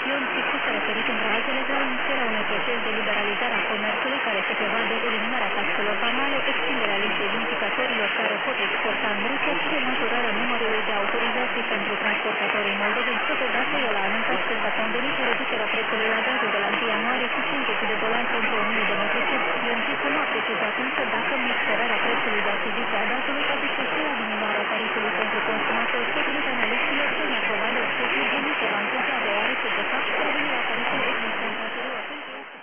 Ionțicu s-a referit între altele la inițierea unui proces de liberalizare a comerțului care să prevadă eliminarea taxelor vamale, extinderea listei indicatorilor care pot exporta în Rusia și majorarea numărului de autorizații pentru transportatorii moldoveni. Totodată, el a anunțat că s-a convenit reducerea prețului la gazul de la 1 ianuarie cu $50 pentru 1000 de metri cub. Ionțicu nu a precizat însă dacă micșorarea prețului de